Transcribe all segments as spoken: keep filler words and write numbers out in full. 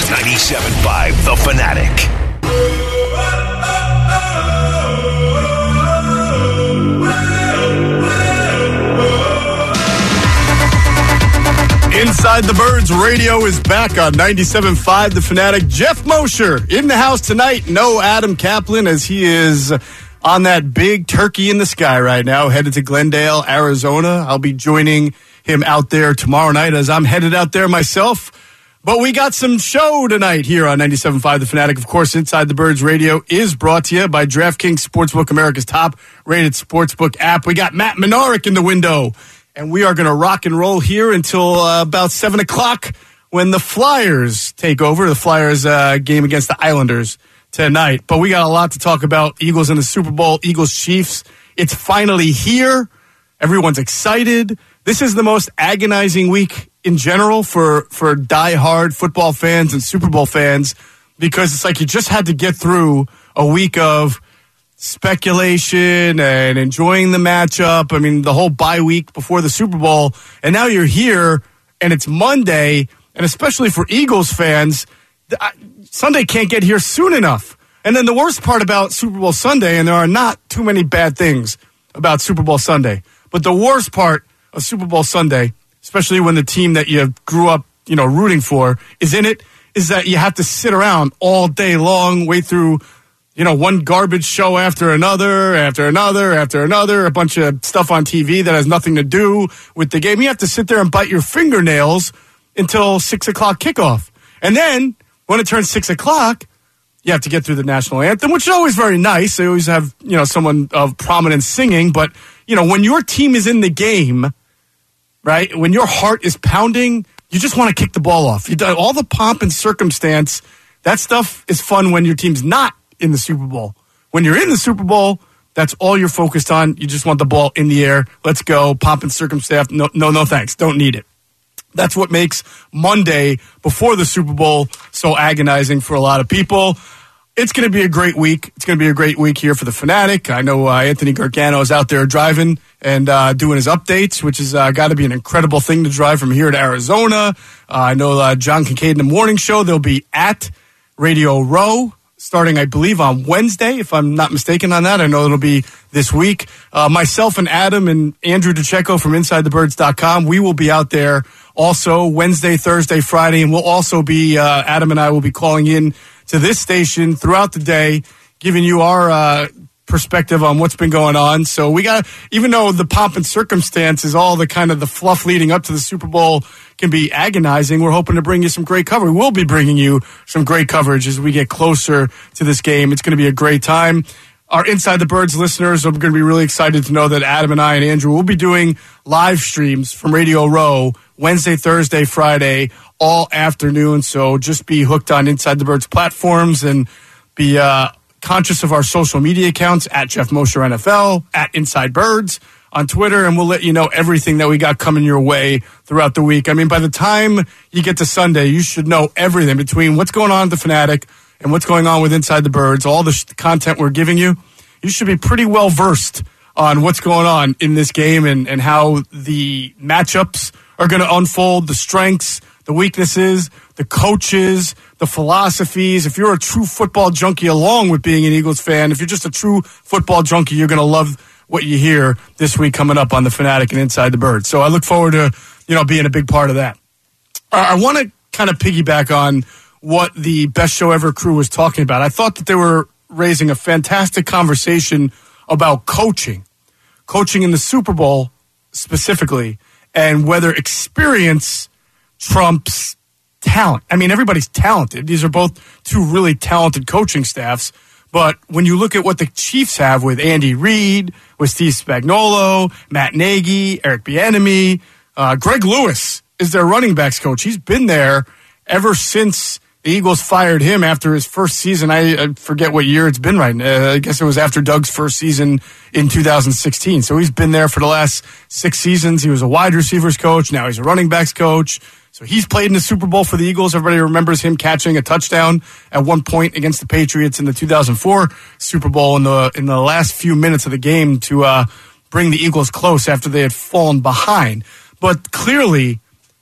ninety-seven point five The Fanatic. Inside the Birds Radio is back on ninety-seven point five The Fanatic. Jeff Mosher in the house tonight. No Adam Kaplan, as he is on that big turkey in the sky right now, headed to Glendale, Arizona. I'll be joining him out there tomorrow night as I'm headed out there myself. But we got some show tonight here on ninety-seven point five The Fanatic. Of course, Inside the Birds Radio is brought to you by DraftKings Sportsbook, America's top-rated sportsbook app. We got Matt Minorik in the window. And we are going to rock and roll here until uh, about seven o'clock when the Flyers take over. The Flyers uh, game against the Islanders tonight. But we got a lot to talk about. Eagles in the Super Bowl, Eagles-Chiefs. It's finally here. Everyone's excited. This is the most agonizing week in general for, for diehard football fans and Super Bowl fans because it's like you just had to get through a week of speculation and enjoying the matchup. I mean, the whole bye week before the Super Bowl. And now you're here, and it's Monday. And especially for Eagles fans, Sunday can't get here soon enough. And then the worst part about Super Bowl Sunday, and there are not too many bad things about Super Bowl Sunday, but the worst part of Super Bowl Sunday, especially when the team that you grew up, you know, rooting for is in it, is that you have to sit around all day long, wait through You know, one garbage show after another, after another, after another, a bunch of stuff on T V that has nothing to do with the game. You have to sit there and bite your fingernails until six o'clock kickoff. And then, when it turns six o'clock, you have to get through the national anthem, which is always very nice. They always have, you know, someone of prominence singing. But, you know, when your team is in the game, right, when your heart is pounding, you just want to kick the ball off. You do all the pomp and circumstance. That stuff is fun when your team's not in the Super Bowl. When you're in the Super Bowl, that's all you're focused on. You just want the ball in the air. Let's go. Pomp and circumstance. No, no, no thanks. Don't need it. That's what makes Monday before the Super Bowl so agonizing for a lot of people. It's going to be a great week. It's going to be a great week here for the Fanatic. I know uh, Anthony Gargano is out there driving and uh, doing his updates, which has uh, got to be an incredible thing to drive from here to Arizona. Uh, I know uh, John Kincaid in the morning show, they'll be at Radio Row, starting, I believe, on Wednesday, if I'm not mistaken on that. I know it'll be this week. Uh, myself and Adam and Andrew DeCecco from inside the birds dot com, we will be out there also Wednesday, Thursday, Friday, and we'll also be, uh, Adam and I will be calling in to this station throughout the day, giving you our uh, perspective on what's been going on. So we got, even though the pomp and circumstances, all the kind of the fluff leading up to the Super Bowl can be agonizing, we're hoping to bring you some great coverage. We'll be bringing you some great coverage as we get closer to this game. It's going to be a great time. Our Inside the Birds listeners are going to be really excited to know that Adam and I and Andrew will be doing live streams from Radio Row Wednesday, Thursday, Friday, all afternoon. So just be hooked on Inside the Birds platforms and be uh, conscious of our social media accounts at Jeff Mosher N F L, at Inside Birds on Twitter, and we'll let you know everything that we got coming your way throughout the week. I mean, by the time you get to Sunday, you should know everything between what's going on at the Fanatic and what's going on with Inside the Birds, all the sh- content we're giving you. You should be pretty well versed on what's going on in this game and, and how the matchups are going to unfold, the strengths, the weaknesses, the coaches, the philosophies. If you're a true football junkie along with being an Eagles fan, if you're just a true football junkie, you're going to love what you hear this week coming up on the Fanatic and Inside the Birds. So I look forward to, you know, being a big part of that. I want to kind of piggyback on what the Best Show Ever crew was talking about. I thought that they were raising a fantastic conversation about coaching, coaching in the Super Bowl specifically, and whether experience trumps talent. I mean, everybody's talented. These are both two really talented coaching staffs. But when you look at what the Chiefs have with Andy Reid, with Steve Spagnuolo, Matt Nagy, Eric Bieniemy, uh, Greg Lewis is their running backs coach. He's been there ever since the Eagles fired him after his first season. I, I forget what year it's been right now. Uh, I guess it was after Doug's first season in two thousand sixteen. So he's been there for the last six seasons. He was a wide receivers coach. Now he's a running backs coach. So he's played in the Super Bowl for the Eagles. Everybody remembers him catching a touchdown at one point against the Patriots in the two thousand four Super Bowl in the in the last few minutes of the game to uh, bring the Eagles close after they had fallen behind. But clearly,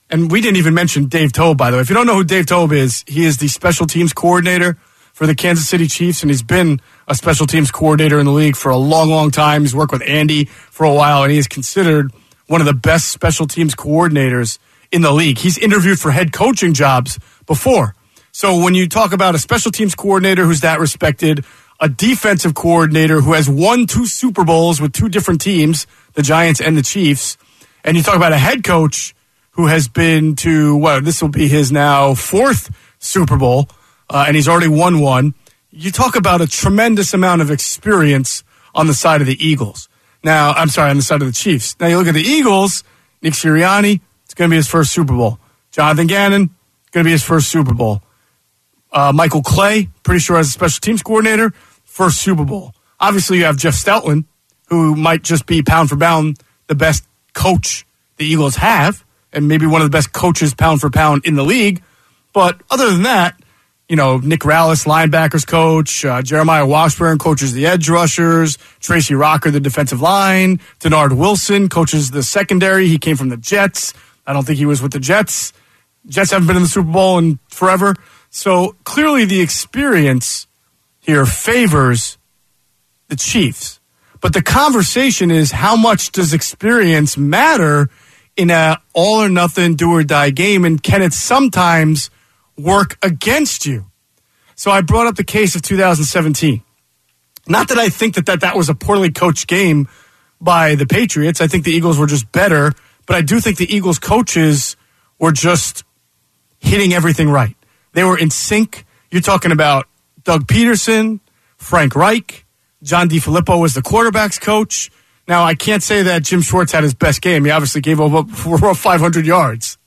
and we didn't even mention Dave Toub, by the way. If you don't know who Dave Toub is, he is the special teams coordinator for the Kansas City Chiefs, and he's been a special teams coordinator in the league for a long, long time. He's worked with Andy for a while, and he is considered one of the best special teams coordinators in the league. He's interviewed for head coaching jobs before. So when you talk about a special teams coordinator who's that respected, a defensive coordinator who has won two Super Bowls with two different teams, the Giants and the Chiefs, and you talk about a head coach who has been to, well, this will be his now fourth Super Bowl, uh, and he's already won one. You talk about a tremendous amount of experience on the side of the Eagles. Now, I'm sorry, on the side of the Chiefs. Now, you look at the Eagles, Nick Sirianni, it's going to be his first Super Bowl. Jonathan Gannon, going to be his first Super Bowl. Uh, Michael Clay, pretty sure as a special teams coordinator, first Super Bowl. Obviously, you have Jeff Stoutland, who might just be pound for pound the best coach the Eagles have, and maybe one of the best coaches pound for pound in the league. But other than that, you know, Nick Rallis, linebackers coach, uh, Jeremiah Washburn coaches the edge rushers, Tracy Rocker, the defensive line, Denard Wilson coaches the secondary. He came from the Jets. I don't think he was with the Jets. Jets haven't been in the Super Bowl in forever. So clearly the experience here favors the Chiefs. But the conversation is, how much does experience matter in a all or nothing, do or die game, and can it sometimes work against you? So I brought up the case of two thousand seventeen. Not that I think that that, that was a poorly coached game by the Patriots. I think the Eagles were just better, but I do think the Eagles coaches were just hitting everything right. They were in sync. You're talking about Doug Peterson, Frank Reich, John DeFilippo was the quarterback's coach. Now, I can't say that Jim Schwartz had his best game. He obviously gave up for five hundred yards.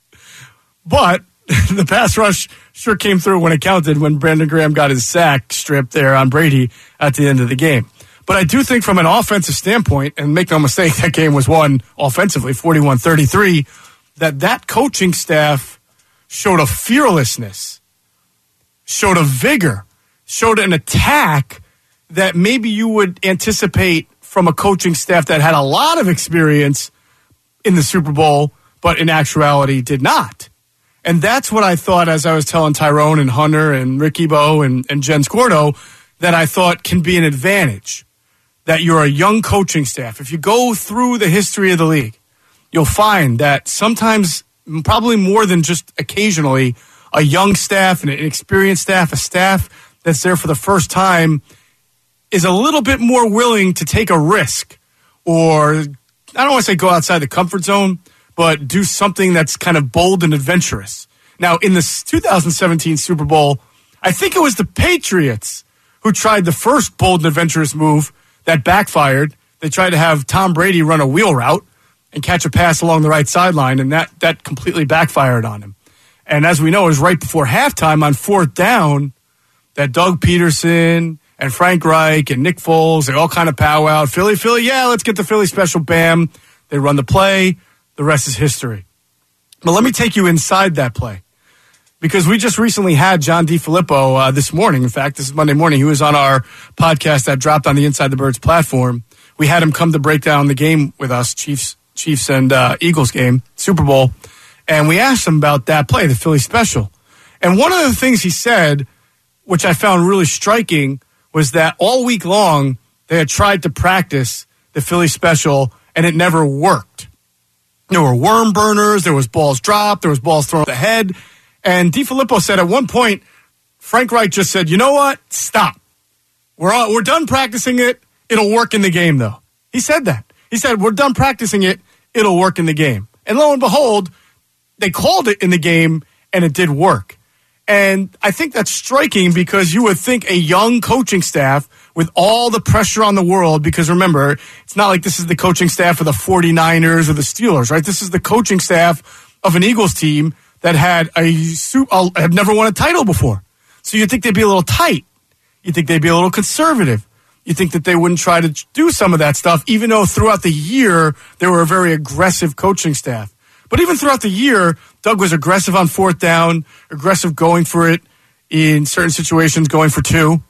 But the pass rush sure came through when it counted, when Brandon Graham got his sack stripped there on Brady at the end of the game. But I do think from an offensive standpoint, and make no mistake, that game was won offensively, forty-one thirty-three, that that coaching staff showed a fearlessness, showed a vigor, showed an attack that maybe you would anticipate from a coaching staff that had a lot of experience in the Super Bowl, but in actuality did not. And that's what I thought, as I was telling Tyrone and Hunter and Ricky Bo and, and Jen Scordo, that I thought can be an advantage, that you're a young coaching staff. If you go through the history of the league, you'll find that sometimes, probably more than just occasionally, a young staff, an experienced staff, a staff that's there for the first time is a little bit more willing to take a risk, or I don't want to say go outside the comfort zone, but do something that's kind of bold and adventurous. Now, in the two thousand seventeen Super Bowl, I think it was the Patriots who tried the first bold and adventurous move that backfired. They tried to have Tom Brady run a wheel route and catch a pass along the right sideline, and that, that completely backfired on him. And as we know, it was right before halftime on fourth down that Doug Peterson and Frank Reich and Nick Foles, they all kind of powwow. Philly, Philly, yeah, let's get the Philly special, bam. They run the play. The rest is history. But let me take you inside that play, because we just recently had John DeFilippo uh, this morning. In fact, this is Monday morning. He was on our podcast that dropped on the Inside the Birds platform. We had him come to break down the game with us, Chiefs, Chiefs and uh, Eagles game, Super Bowl, and we asked him about that play, the Philly special. And one of the things he said, which I found really striking, was that all week long they had tried to practice the Philly special, and it never worked. There were worm burners, there was balls dropped, there was balls thrown at the head. And DeFilippo said at one point, Frank Reich just said, you know what? Stop. We're all, we're done practicing it. It'll work in the game, though. He said that. He said, we're done practicing it. It'll work in the game. And lo and behold, they called it in the game, and it did work. And I think that's striking, because you would think a young coaching staff with all the pressure on the world, because remember, it's not like this is the coaching staff of the forty-niners or the Steelers, right? This is the coaching staff of an Eagles team that had a, a had never won a title before. So you'd think they'd be a little tight. You'd think they'd be a little conservative. You think that they wouldn't try to do some of that stuff, even though throughout the year they were a very aggressive coaching staff. But even throughout the year, Doug was aggressive on fourth down, aggressive going for it in certain situations, going for two.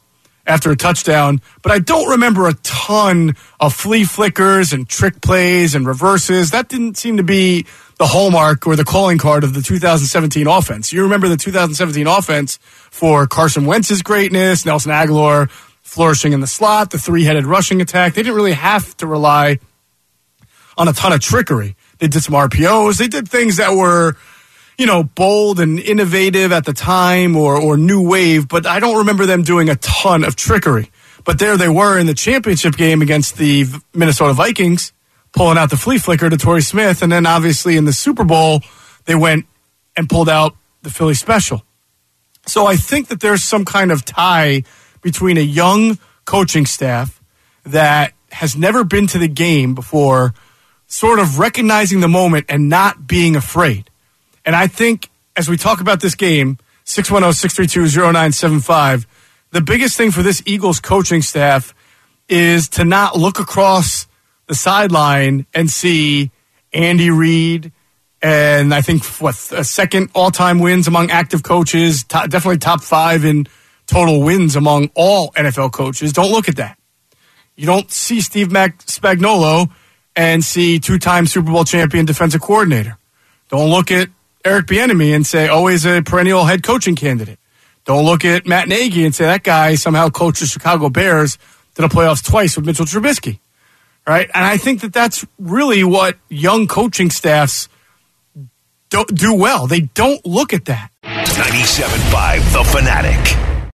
after a touchdown, but I don't remember a ton of flea flickers and trick plays and reverses. That didn't seem to be the hallmark or the calling card of the two thousand seventeen offense. You remember the two thousand seventeen offense for Carson Wentz's greatness, Nelson Aguilar flourishing in the slot, the three-headed rushing attack. They didn't really have to rely on a ton of trickery. They did some R P Os. They did things that were, you know, bold and innovative at the time or, or new wave, but I don't remember them doing a ton of trickery. But there they were in the championship game against the Minnesota Vikings, pulling out the flea flicker to Torrey Smith, and then obviously in the Super Bowl, they went and pulled out the Philly special. So I think that there's some kind of tie between a young coaching staff that has never been to the game before, sort of recognizing the moment and not being afraid. And I think as we talk about this game, six one zero, six three two, zero nine seven five, the biggest thing for this Eagles coaching staff is to not look across the sideline and see Andy Reid and I think what a second all-time wins among active coaches, top, definitely top five in total wins among all N F L coaches. Don't look at that. You don't see Steve Mac Spagnuolo and see two-time Super Bowl champion defensive coordinator. Don't look at Eric Bieniemy and say, always a perennial head coaching candidate. Don't look at Matt Nagy and say that guy somehow coached the Chicago Bears to the playoffs twice with Mitchell Trubisky. Right? And I think that that's really what young coaching staffs don't do well. They don't look at that. ninety-seven point five The Fanatic.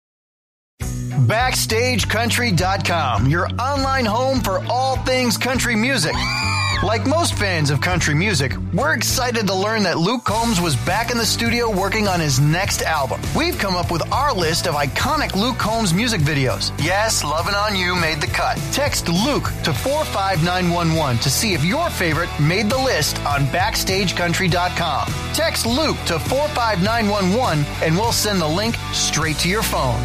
Backstage Country dot com, your online home for all things country music. Like most fans of country music, we're excited to learn that Luke Combs was back in the studio working on his next album. We've come up with our list of iconic Luke Combs music videos. Yes, Lovin' On You made the cut. Text Luke to four five nine one one to see if your favorite made the list on Backstage Country dot com. Text Luke to four five nine one one and we'll send the link straight to your phone.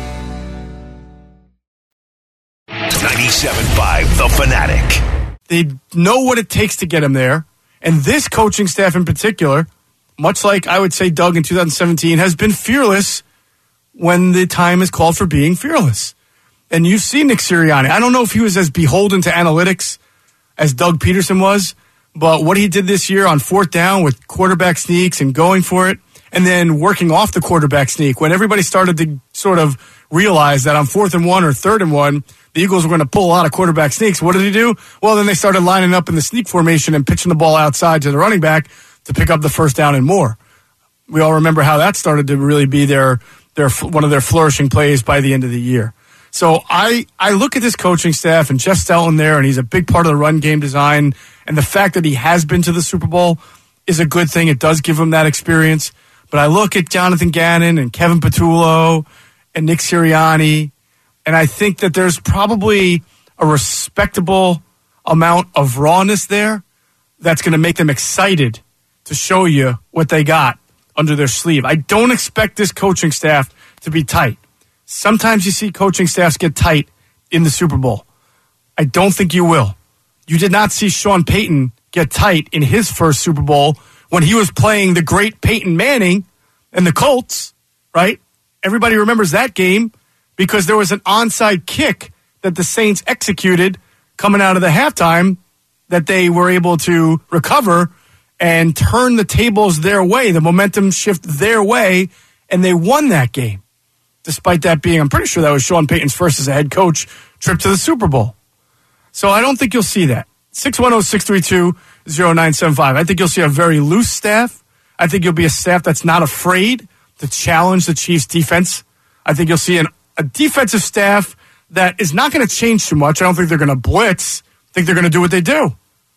ninety-seven point five The Fanatic. They know what it takes to get him there. And this coaching staff in particular, much like I would say Doug in two thousand seventeen, has been fearless when the time is called for being fearless. And you see Nick Sirianni. I don't know if he was as beholden to analytics as Doug Peterson was, but what he did this year on fourth down with quarterback sneaks and going for it, and then working off the quarterback sneak, when everybody started to sort of realize that on fourth and one or third and one, the Eagles were going to pull a lot of quarterback sneaks. What did he do? Well, then they started lining up in the sneak formation and pitching the ball outside to the running back to pick up the first down and more. We all remember how that started to really be their their one of their flourishing plays by the end of the year. So I, I look at this coaching staff and Jeff Stelton there, and he's a big part of the run game design. And the fact that he has been to the Super Bowl is a good thing. It does give him that experience. But I look at Jonathan Gannon and Kevin Patullo and Nick Sirianni, and I think that there's probably a respectable amount of rawness there that's going to make them excited to show you what they got under their sleeve. I don't expect this coaching staff to be tight. Sometimes you see coaching staffs get tight in the Super Bowl. I don't think you will. You did not see Sean Payton get tight in his first Super Bowl when he was playing the great Peyton Manning and the Colts, right? Everybody remembers that game because there was an onside kick that the Saints executed coming out of the halftime that they were able to recover and turn the tables their way, the momentum shift their way, and they won that game. Despite that being, I'm pretty sure that was Sean Payton's first as a head coach trip to the Super Bowl. So I don't think you'll see that. six one zero, six three two, zero nine seven five. I think you'll see a very loose staff. I think you'll be a staff that's not afraid to challenge the Chiefs' defense. I think you'll see an, a defensive staff that is not going to change too much. I don't think they're going to blitz. I think they're going to do what they do.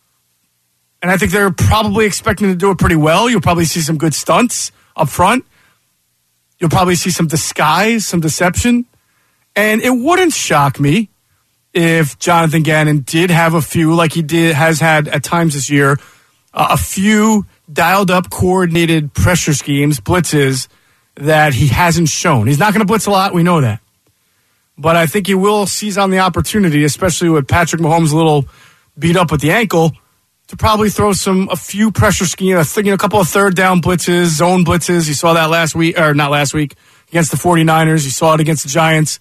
And I think they're probably expecting to do it pretty well. You'll probably see some good stunts up front. You'll probably see some disguise, some deception. And it wouldn't shock me if Jonathan Gannon did have a few, like he did has had at times this year, uh, a few dialed-up, coordinated pressure schemes, blitzes, that he hasn't shown. He's not going to blitz a lot. We know that. But I think he will seize on the opportunity, especially with Patrick Mahomes a little beat up with the ankle, to probably throw some a few pressure schemes, you know, a couple of third down blitzes, zone blitzes. You saw that last week, or not last week, against the 49ers. You saw it against the Giants.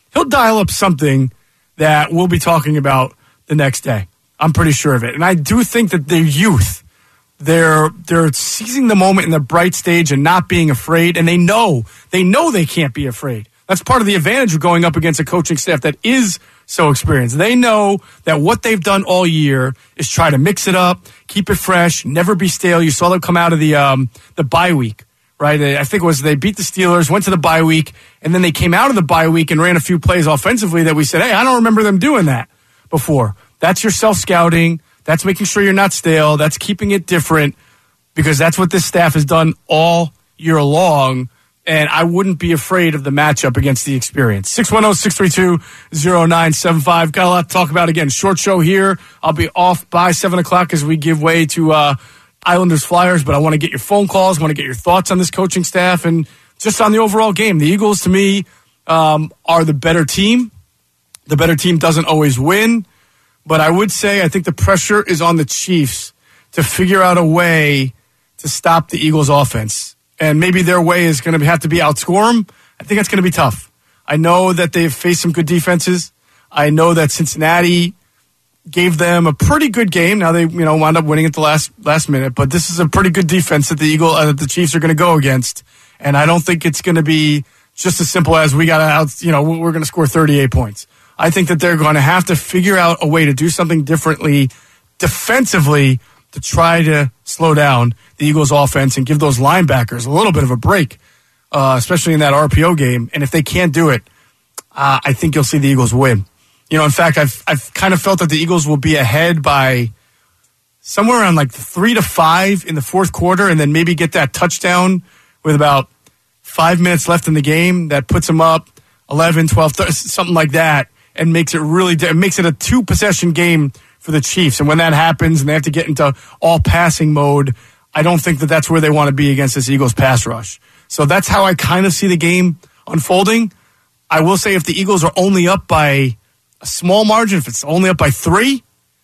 he'll dial up something that we'll be talking about the next day. I'm pretty sure of it. And I do think that their youth, they're they're seizing the moment in the bright stage and not being afraid, and they know, they know they can't be afraid. That's part of the advantage of going up against a coaching staff that is so experienced. They know that what they've done all year is try to mix it up, keep it fresh, never be stale. You saw them come out of the um, the bye week, right? I think it was they beat the Steelers, went to the bye week, and then they came out of the bye week and ran a few plays offensively that we said, hey, I don't remember them doing that before. That's your self-scouting. That's making sure you're not stale. That's keeping it different, because that's what this staff has done all year long. And I wouldn't be afraid of the matchup against the experience. six one zero, six three two, zero nine seven five. Got a lot to talk about. Again, short show here. I'll be off by seven o'clock as we give way to uh, Islanders Flyers. But I want to get your phone calls. I want to get your thoughts on this coaching staff and just on the overall game. The Eagles, to me, um, are the better team. The better team doesn't always win. But I would say I think the pressure is on the Chiefs to figure out a way to stop the Eagles' offense. And maybe their way is going to have to be outscore them. I think that's going to be tough. I know that they've faced some good defenses. I know that Cincinnati gave them a pretty good game. Now they, you know, wound up winning at the last last minute. But this is a pretty good defense that the Eagle, uh, that the Chiefs are going to go against. And I don't think it's going to be just as simple as we got to out. You know, we're going to score thirty-eight points. I think that they're going to have to figure out a way to do something differently defensively to try to slow down the Eagles' offense and give those linebackers a little bit of a break, uh, especially in that R P O game. And if they can't do it, uh, I think you'll see the Eagles win. You know, in fact, I've I've kind of felt that the Eagles will be ahead by somewhere around like three to five in the fourth quarter, and then maybe get that touchdown with about five minutes left in the game that puts them up eleven, twelve, something like that. And makes it really it makes it a two possession game for the Chiefs. And when that happens and they have to get into all passing mode, I don't think that that's where they want to be against this Eagles pass rush. So that's how I kind of see the game unfolding. I will say if the Eagles are only up by a small margin, if it's only up by three,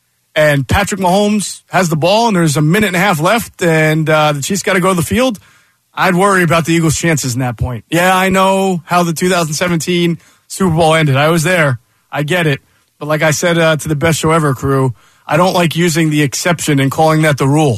and Patrick Mahomes has the ball and there's a minute and a half left and uh, the Chiefs got to go to the field, I'd worry about the Eagles' chances in that point. Yeah, I know how the two thousand seventeen Super Bowl ended. I was there. I get it. But like I said uh, to the Best Show Ever crew, I don't like using the exception and calling that the rule.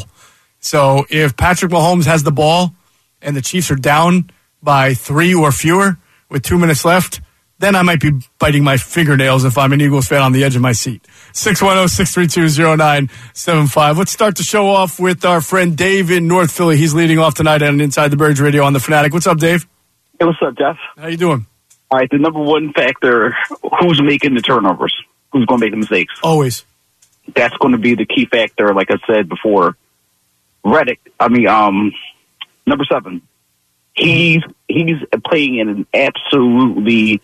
So if Patrick Mahomes has the ball and the Chiefs are down by three or fewer with two minutes left, then I might be biting my fingernails if I'm an Eagles fan on the edge of my seat. six one zero, six three two, zero nine seven five. Let's start the show off with our friend Dave in North Philly. He's leading off tonight on Inside the Birds Radio on The Fanatic. What's up, Dave? Hey, what's up, Jeff? How you doing? All right, the number one factor, who's making the turnovers? Who's going to make the mistakes? Always. That's going to be the key factor, like I said before. Reddick, I mean, um, number seven, he's he's playing in an absolutely,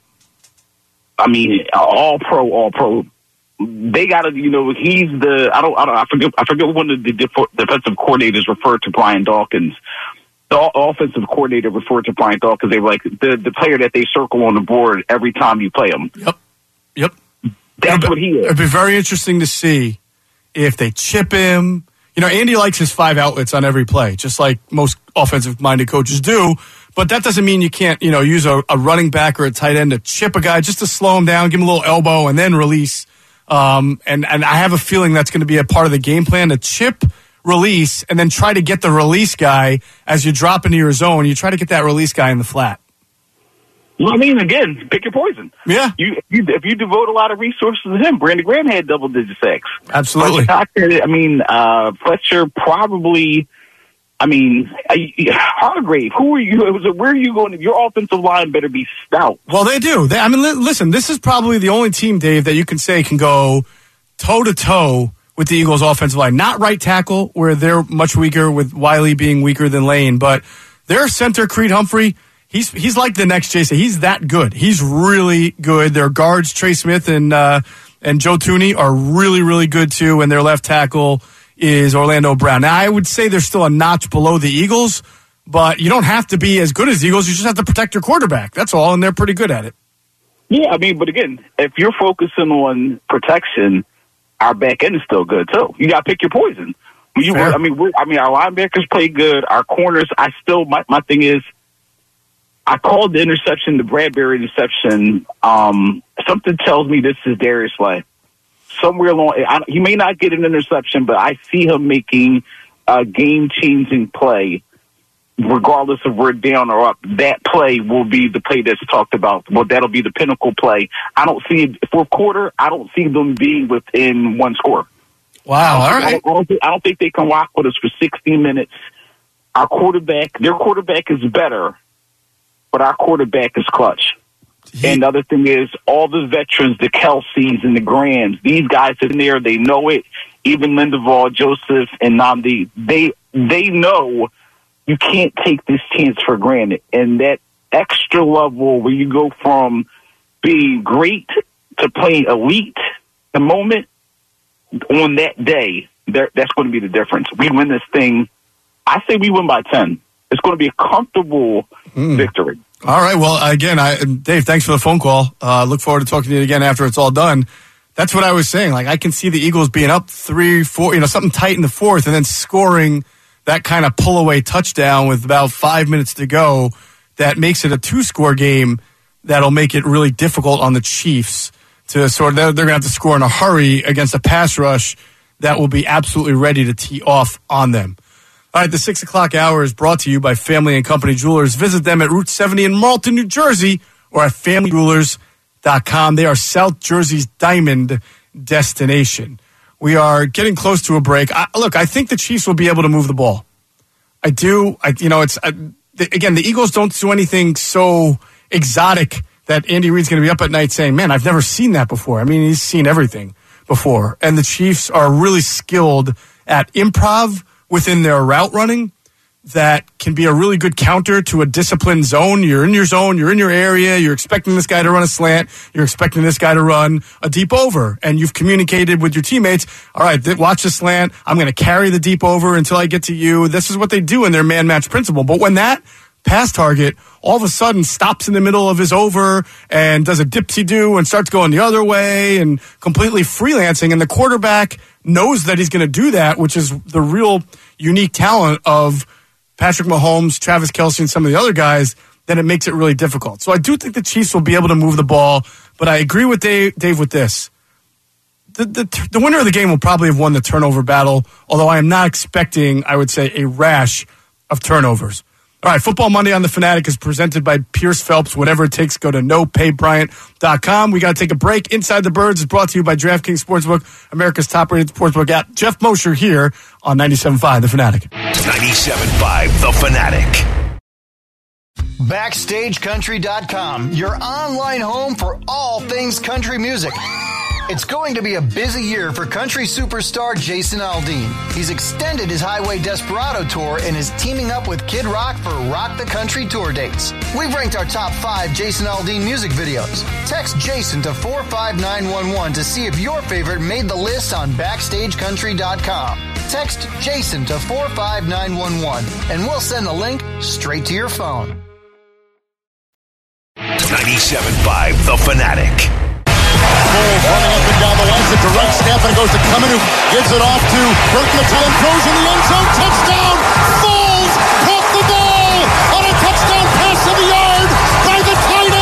I mean, all pro, all pro. They got to, you know, he's the, I don't, I don't, I forget, I forget one of the defensive coordinators referred to Brian Dawkins. The offensive coordinator referred to Brian Dawkins. They were like the, the player that they circle on the board every time you play him. Yep. Yep. That's it'll what he is. It'd be very interesting to see if they chip him. You know, Andy likes his five outlets on every play, just like most offensive-minded coaches do. But that doesn't mean you can't, you know, use a, a running back or a tight end to chip a guy just to slow him down, give him a little elbow, and then release. Um, and, and I have a feeling that's going to be a part of the game plan, to chip, release, and then try to get the release guy as you drop into your zone. You try to get that release guy in the flat. Well, I mean, again, pick your poison. Yeah. You, you if you devote a lot of resources to him, Brandon Graham had double-digit sacks. Absolutely. Fletcher, I mean, uh, Fletcher probably. I mean, Hargrave. Who are you? Where are you going? Your offensive line better be stout. Well, they do. They, I mean, li- listen. This is probably the only team, Dave, that you can say can go toe to toe with the Eagles' offensive line. Not right tackle, where they're much weaker, with Wiley being weaker than Lane, but their center, Creed Humphrey, he's he's like the next J C. He's that good. He's really good. Their guards, Trey Smith and uh, and Joe Tooney, are really, really good too, and their left tackle is Orlando Brown. Now, I would say they're still a notch below the Eagles, but you don't have to be as good as the Eagles. You just have to protect your quarterback. That's all, and they're pretty good at it. Yeah, I mean, but again, if you're focusing on protection, our back end is still good too. You got to pick your poison. You, I mean, we're, I mean, our linebackers play good. Our corners, I still, my, my thing is, I called the interception, the Bradbury interception. Um, something tells me this is Darius Slay. Somewhere along, I, he may not get an interception, but I see him making a game-changing play. Regardless of we're down or up, that play will be the play that's talked about. Well, that'll be the pinnacle play. I don't see fourth quarter. I don't see them being within one score. Wow! All right. I don't, I don't, think, I don't think they can rock with us for sixty minutes. Our quarterback, their quarterback is better, but our quarterback is clutch. He, and the other thing is, all the veterans, the Kelseys and the Grahams, these guys in there, they know it. Even Lindeval, Joseph, and Nnamdi, they they know. You can't take this chance for granted. And that extra level where you go from being great to playing elite, the moment on that day, that's going to be the difference. We win this thing. I say we win by ten. It's going to be a comfortable mm. victory. All right. Well, again, I, Dave, thanks for the phone call. Uh, look forward to talking to you again after it's all done. That's what I was saying. Like, I can see the Eagles being up three, four, you know, something tight in the fourth and then scoring that kind of pull-away touchdown with about five minutes to go that makes it a two-score game that'll make it really difficult on the Chiefs to sort of, they're, they're going to have to score in a hurry against a pass rush that will be absolutely ready to tee off on them. All right, the six o'clock hour is brought to you by Family and Company Jewelers. Visit them at Route seventy in Marlton, New Jersey, or at family jewelers dot com. They are South Jersey's diamond destination. We are getting close to a break. I, look, I think the Chiefs will be able to move the ball. I do. I, you know, it's uh, the, again, the Eagles don't do anything so exotic that Andy Reid's going to be up at night saying, man, I've never seen that before. I mean, he's seen everything before. And the Chiefs are really skilled at improv within their route running that can be a really good counter to a disciplined zone. You're in your zone, you're in your area, you're expecting this guy to run a slant, you're expecting this guy to run a deep over, and you've communicated with your teammates, all right, th- watch the slant, I'm going to carry the deep over until I get to you. This is what they do in their man-match principle. But when that pass target all of a sudden stops in the middle of his over and does a dipsy-do and starts going the other way and completely freelancing, and the quarterback knows that he's going to do that, which is the real unique talent of Patrick Mahomes, Travis Kelce, and some of the other guys, then it makes it really difficult. So I do think the Chiefs will be able to move the ball, but I agree with Dave, Dave with this. The, the, the winner of the game will probably have won the turnover battle, although I am not expecting, I would say, a rash of turnovers. All right, Football Monday on The Fanatic is presented by Pierce Phelps. Whatever it takes, go to no pay bryant dot com. We got to take a break. Inside the Birds is brought to you by DraftKings Sportsbook, America's top-rated sportsbook app. Jeff Mosher here on ninety-seven point five The Fanatic. ninety-seven point five The Fanatic. Backstage Country dot com, your online home for all things country music. It's going to be a busy year for country superstar Jason Aldean. He's extended his Highway Desperado tour and is teaming up with Kid Rock for Rock the Country tour dates. We've ranked our top five Jason Aldean music videos. Text Jason to four five nine one one to see if your favorite made the list on Backstage Country dot com. Text Jason to four five nine one one and we'll send the link straight to your phone. ninety-seven point five The Fanatic. Foles running up and down the lines, a direct snap, and it goes to Cummins, who gives it off to Burke Mattel, throws in the end zone, touchdown! Foles caught the ball on a touchdown pass of the yard by the tight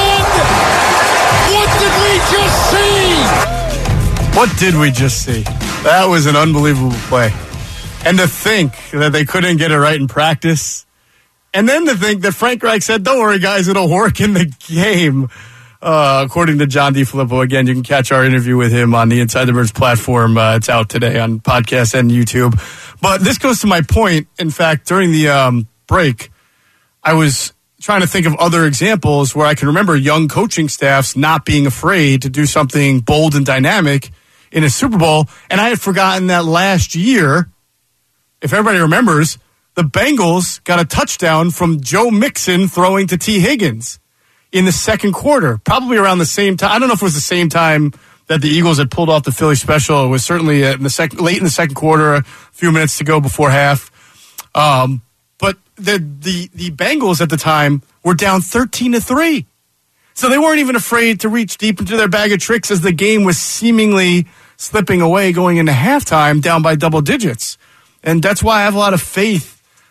end! What did we just see? What did we just see? That was an unbelievable play. And to think that they couldn't get it right in practice, and then to think that Frank Reich said, don't worry, guys, it'll work in the game. Uh, according to John DeFilippo, again, you can catch our interview with him on the Inside the Birds platform. Uh, it's out today on podcast and YouTube. But this goes to my point. In fact, during the um, break, I was trying to think of other examples where I can remember young coaching staffs not being afraid to do something bold and dynamic in a Super Bowl. And I had forgotten that last year, if everybody remembers, the Bengals got a touchdown from Joe Mixon throwing to T. Higgins in the second quarter, probably around the same time. I don't know if it was the same time that the Eagles had pulled off the Philly special. It was certainly in the second, late in the second quarter, a few minutes to go before half. Um, but the, the the Bengals at the time were down thirteen to three. So they weren't even afraid to reach deep into their bag of tricks as the game was seemingly slipping away going into halftime down by double digits. And that's why I have a lot of faith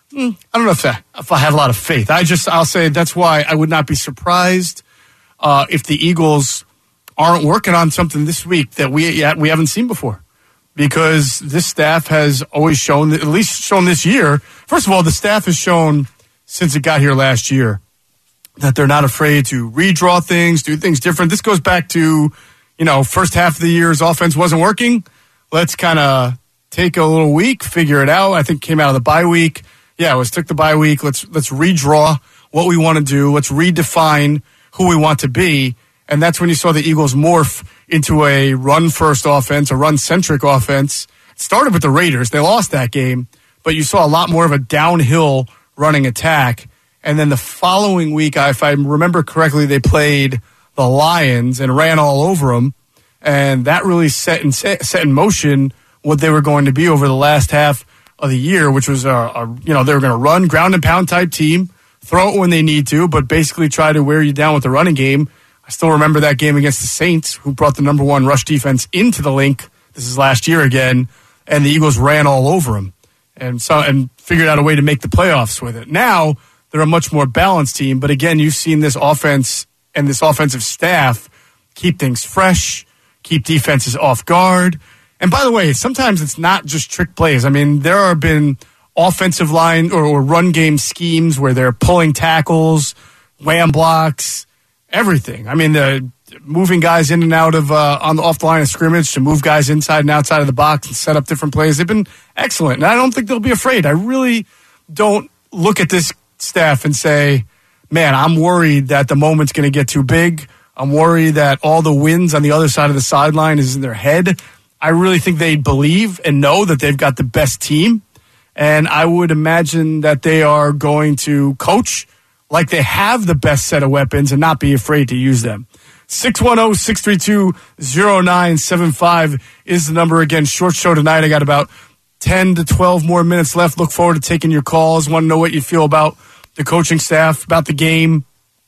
mm, I don't know if I, if I have a lot of faith. I just, I'll say that's why I would not be surprised uh, if the Eagles aren't working on something this week that we yet we haven't seen before. Because this staff has always shown, at least shown this year. First of all, the staff has shown since it got here last year that they're not afraid to redraw things, do things different. This goes back to, you know, first half of the year's offense wasn't working. Let's kind of take a little week, figure it out. I think came out of the bye week. Yeah, let's take the bye week. Let's let's redraw what we want to do. Let's redefine who we want to be. And that's when you saw the Eagles morph into a run-first offense, a run-centric offense. It started with the Raiders. They lost that game, but you saw a lot more of a downhill running attack. And then the following week, if I remember correctly, they played the Lions and ran all over them. And that really set in, set in motion what they were going to be over the last half of the year, which was, a, a you know, they were going to run, ground and pound type team, throw it when they need to, but basically try to wear you down with the running game. I still remember that game against the Saints, who brought the number one rush defense into the link. This is last year again, and the Eagles ran all over them and so and figured out a way to make the playoffs with it. Now they're a much more balanced team, but again, you've seen this offense and this offensive staff keep things fresh, keep defenses off guard. And by the way, sometimes it's not just trick plays. I mean, there have been offensive line or, or run game schemes where they're pulling tackles, wham blocks, everything. I mean, the moving guys in and out of uh, on the off the line of scrimmage to move guys inside and outside of the box and set up different plays. They've been excellent, and I don't think they'll be afraid. I really don't look at this staff and say, man, I'm worried that the moment's going to get too big. I'm worried that all the wins on the other side of the sideline is in their head. I really think they believe and know that they've got the best team, and I would imagine that they are going to coach like they have the best set of weapons and not be afraid to use them. six one zero, six three two, zero nine seven five is the number. Again, short show tonight. I got about ten to twelve more minutes left. Look forward to taking your calls. Want to know what you feel about the coaching staff, about the game.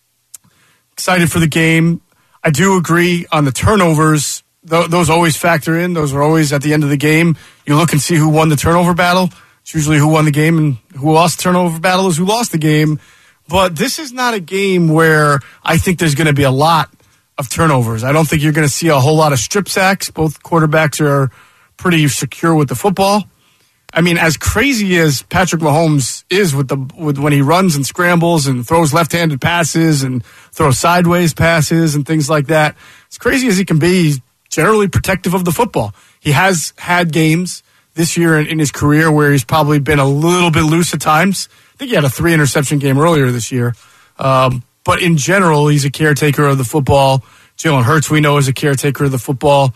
Excited for the game. I do agree on the turnovers. Th- those always factor in. Those are always at the end of the game. You look and see who won the turnover battle. It's usually who won the game, and who lost the turnover battle is who lost the game. But this is not a game where I think there's going to be a lot of turnovers. I don't think you're going to see a whole lot of strip sacks. Both quarterbacks are pretty secure with the football. I mean, as crazy as Patrick Mahomes is with the with when he runs and scrambles and throws left-handed passes and throws sideways passes and things like that, as crazy as he can be, he's generally protective of the football. He has had games this year in, in his career where he's probably been a little bit loose at times. I think he had a three interception game earlier this year. Um, but in general, he's a caretaker of the football. Jalen Hurts, we know, is a caretaker of the football,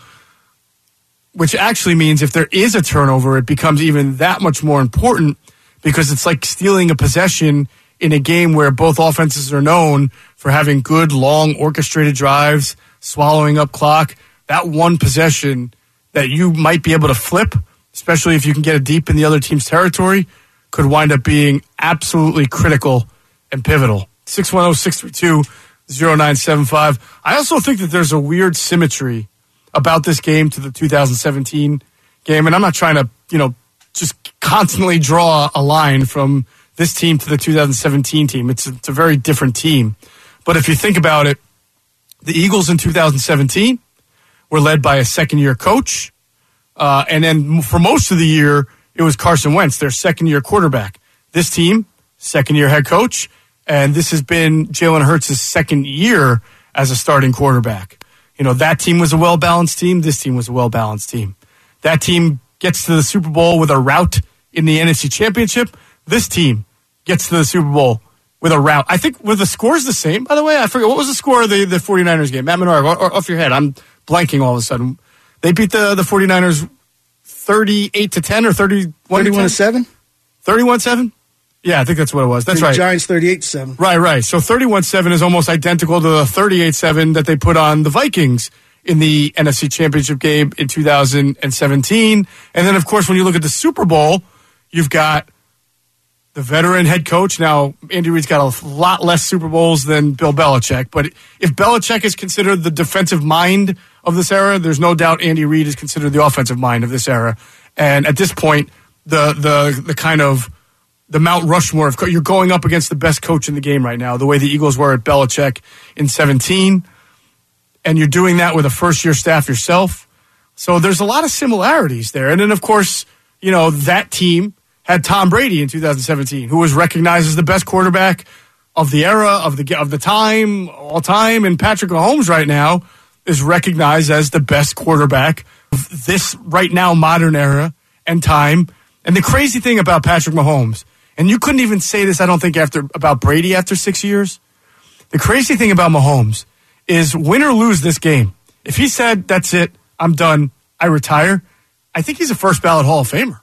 which actually means if there is a turnover, it becomes even that much more important because it's like stealing a possession in a game where both offenses are known for having good, long, orchestrated drives, swallowing up clock. That one possession that you might be able to flip, especially if you can get it deep in the other team's territory, could wind up being absolutely critical and pivotal. six one zero, six three two, zero nine seven five. I also think that there's a weird symmetry about this game to the two thousand seventeen game, and I'm not trying to, you know, just constantly draw a line from this team to the two thousand seventeen team. It's a, it's a very different team. But if you think about it, the Eagles in two thousand seventeen were led by a second-year coach, uh, and then for most of the year, it was Carson Wentz, their second-year quarterback. This team, second-year head coach, and this has been Jalen Hurts' second year as a starting quarterback. You know, that team was a well-balanced team. This team was a well-balanced team. That team gets to the Super Bowl with a rout in the N F C Championship. This team gets to the Super Bowl with a rout. I think, were the scores the same, by the way? I forget. What was the score of the, the 49ers game? Matt Menard, off your head. I'm blanking all of a sudden. They beat the, the 49ers thirty-eight to ten or thirty-one to seven? thirty-one seven? Yeah, I think that's what it was. That's the right. Giants thirty-eight to seven. Right, right. So thirty-one seven is almost identical to the thirty-eight seven that they put on the Vikings in the N F C Championship game in two thousand seventeen. And then, of course, when you look at the Super Bowl, you've got the veteran head coach. Now, Andy Reid's got a lot less Super Bowls than Bill Belichick. But if Belichick is considered the defensive mind of this era, there's no doubt Andy Reid is considered the offensive mind of this era. And at this point, the the the kind of the Mount Rushmore of co- you're going up against the best coach in the game right now, the way the Eagles were at Belichick in seventeen, and you're doing that with a first-year staff yourself. So there's a lot of similarities there. And then, of course, you know, that team had Tom Brady in two thousand seventeen, who was recognized as the best quarterback of the era, of the of the time, all time, and Patrick Mahomes right now is recognized as the best quarterback of this right now modern era and time. And the crazy thing about Patrick Mahomes, and you couldn't even say this, I don't think, after about Brady after six years. The crazy thing about Mahomes is win or lose this game. If he said, that's it, I'm done, I retire, I think he's a first ballot Hall of Famer.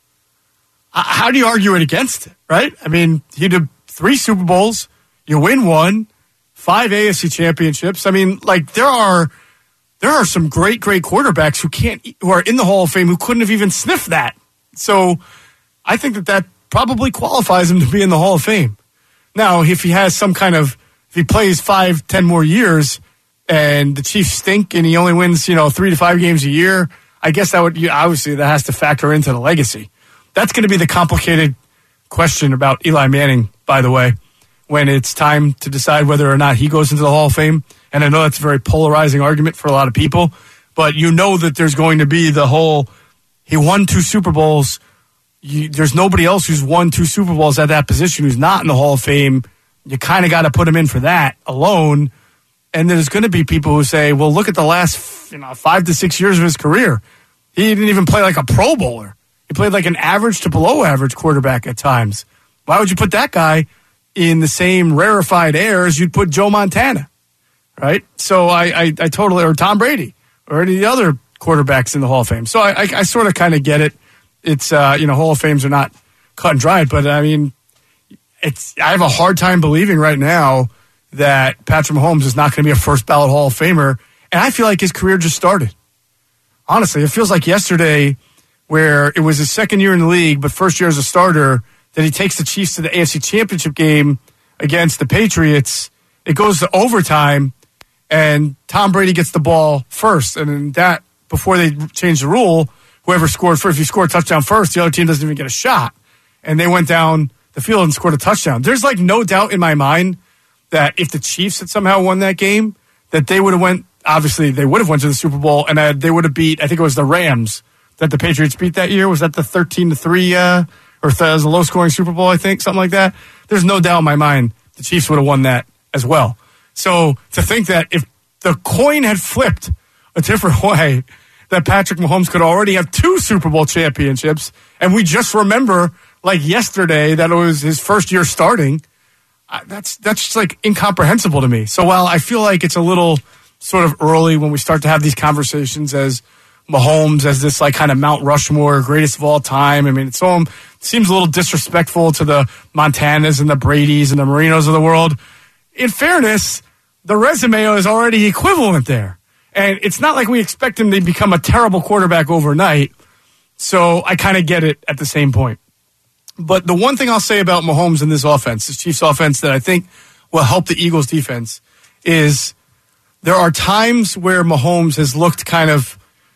How do you argue it against it, right? I mean, he did three Super Bowls, you win one, five A F C championships. I mean, like there are there are some great, great quarterbacks who can't who are in the Hall of Fame who couldn't have even sniffed that. So I think that that probably qualifies him to be in the Hall of Fame. Now, if he has some kind of if he plays five, ten more years, and the Chiefs stink, and he only wins, you know, three to five games a year, I guess that would obviously that has to factor into the legacy. That's going to be the complicated question about Eli Manning, by the way, when it's time to decide whether or not he goes into the Hall of Fame. And I know that's a very polarizing argument for a lot of people, but you know that there's going to be the whole, he won two Super Bowls. You, there's nobody else who's won two Super Bowls at that position who's not in the Hall of Fame. You kind of got to put him in for that alone. And there's going to be people who say, well, look at the last you know, five to six years of his career. He didn't even play like a Pro Bowler. He played like an average to below average quarterback at times. Why would you put that guy in the same rarefied air as you'd put Joe Montana, right? So I, I, I totally, or Tom Brady, or any of the other quarterbacks in the Hall of Fame. So I, I, I sort of kind of get it. It's, uh, you know, Hall of Fames are not cut and dried, but I mean, it's, I have a hard time believing right now that Patrick Mahomes is not going to be a first ballot Hall of Famer. And I feel like his career just started. Honestly, it feels like yesterday where it was his second year in the league, but first year as a starter, that he takes the Chiefs to the A F C Championship game against the Patriots. It goes to overtime, and Tom Brady gets the ball first. And in that, before they changed the rule, whoever scored first, if you score a touchdown first, the other team doesn't even get a shot. And they went down the field and scored a touchdown. There's like no doubt in my mind that if the Chiefs had somehow won that game, that they would have went, obviously they would have went to the Super Bowl, and uh, they would have beat, I think it was the Rams that the Patriots beat that year. Was that the thirteen to three uh or if that was a low-scoring Super Bowl, I think, something like that? There's no doubt in my mind the Chiefs would have won that as well. So to think that if the coin had flipped a different way, that Patrick Mahomes could already have two Super Bowl championships, and we just remember, like yesterday, that it was his first year starting, uh, that's that's just like incomprehensible to me. So while I feel like it's a little sort of early when we start to have these conversations as Mahomes as this like kind of Mount Rushmore, greatest of all time. I mean, it's so, it seems a little disrespectful to the Montanas and the Bradys and the Marinos of the world. In fairness, the resume is already equivalent there. And it's not like we expect him to become a terrible quarterback overnight. So I kind of get it at the same point. But the one thing I'll say about Mahomes in this offense, this Chiefs offense, that I think will help the Eagles defense is there are times where Mahomes has looked kind of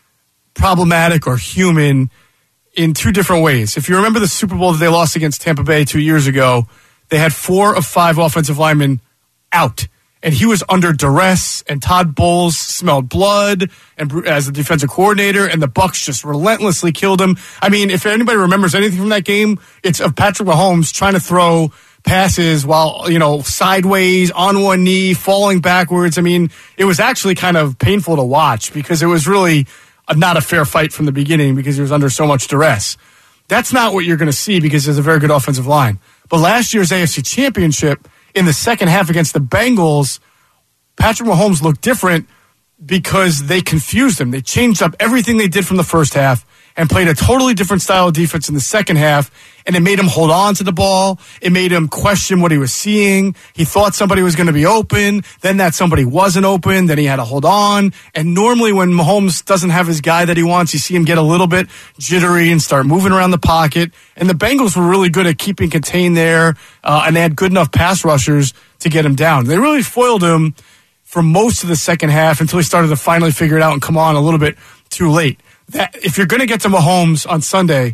problematic or human in two different ways. If you remember the Super Bowl that they lost against Tampa Bay two years ago, they had four of five offensive linemen out, and he was under duress, and Todd Bowles smelled blood and as the defensive coordinator, and the Bucs just relentlessly killed him. I mean, if anybody remembers anything from that game, it's of Patrick Mahomes trying to throw passes while, you know, sideways, on one knee, falling backwards. I mean, it was actually kind of painful to watch because it was really not a fair fight from the beginning because he was under so much duress. That's not what you're going to see because there's a very good offensive line. But last year's A F C Championship, in the second half against the Bengals, Patrick Mahomes looked different because they confused him. They changed up everything they did from the first half and played a totally different style of defense in the second half, and it made him hold on to the ball. It made him question what he was seeing. He thought somebody was going to be open, then that somebody wasn't open, then he had to hold on. And normally when Mahomes doesn't have his guy that he wants, you see him get a little bit jittery and start moving around the pocket. And the Bengals were really good at keeping contained there, uh, and they had good enough pass rushers to get him down. They really foiled him for most of the second half until he started to finally figure it out and come on a little bit too late. That if you're going to get to Mahomes on Sunday,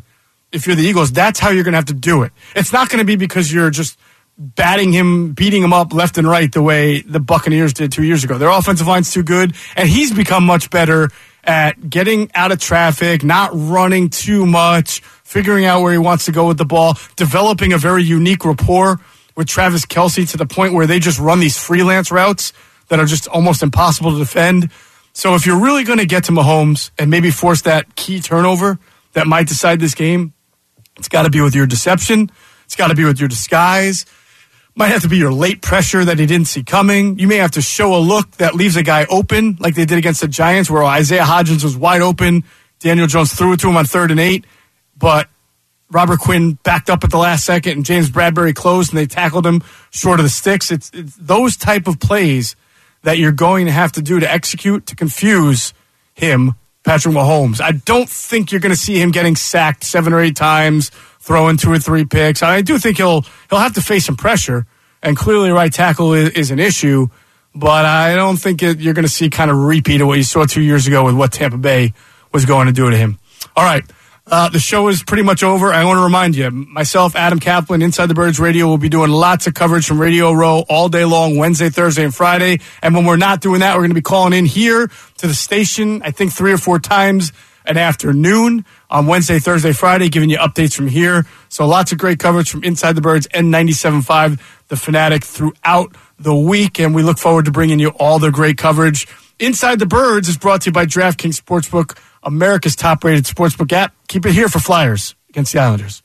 if you're the Eagles, that's how you're going to have to do it. It's not going to be because you're just batting him, beating him up left and right the way the Buccaneers did two years ago. Their offensive line's too good, and he's become much better at getting out of traffic, not running too much, figuring out where he wants to go with the ball, developing a very unique rapport with Travis Kelce to the point where they just run these freelance routes that are just almost impossible to defend. So if you're really going to get to Mahomes and maybe force that key turnover that might decide this game, it's got to be with your deception. It's got to be with your disguise. Might have to be your late pressure that he didn't see coming. You may have to show a look that leaves a guy open, like they did against the Giants, where Isaiah Hodgins was wide open. Daniel Jones threw it to him on third and eight, but Robert Quinn backed up at the last second, and James Bradbury closed, and they tackled him short of the sticks. It's, it's those type of plays that you're going to have to do to execute to confuse him, Patrick Mahomes. I don't think you're going to see him getting sacked seven or eight times, throwing two or three picks. I do think he'll he'll have to face some pressure, and clearly right tackle is, is an issue, but I don't think it, you're going to see kind of a repeat of what you saw two years ago with what Tampa Bay was going to do to him. All right, uh, the show is pretty much over. I want to remind you, myself, Adam Kaplan, Inside the Birds Radio, will be doing lots of coverage from Radio Row all day long, Wednesday, Thursday, and Friday. And when we're not doing that, we're going to be calling in here to the station, I think three or four times an afternoon on Wednesday, Thursday, Friday, giving you updates from here. So lots of great coverage from Inside the Birds and ninety-seven point five The Fanatic throughout the week, and we look forward to bringing you all the great coverage. Inside the Birds is brought to you by DraftKings Sportsbook, America's top-rated sportsbook app. Keep it here for Flyers against the Islanders.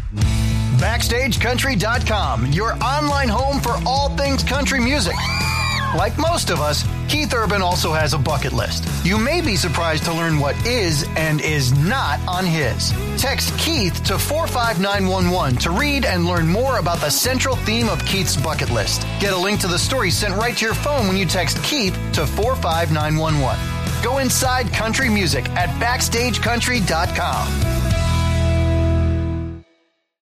Backstage Country dot com, your online home for all things country music. Like most of us, Keith Urban also has a bucket list. You may be surprised to learn what is and is not on his. Text Keith to four five nine one one to read and learn more about the central theme of Keith's bucket list. Get a link to the story sent right to your phone when you text Keith to four five nine one one. Go inside country music at Backstage Country dot com.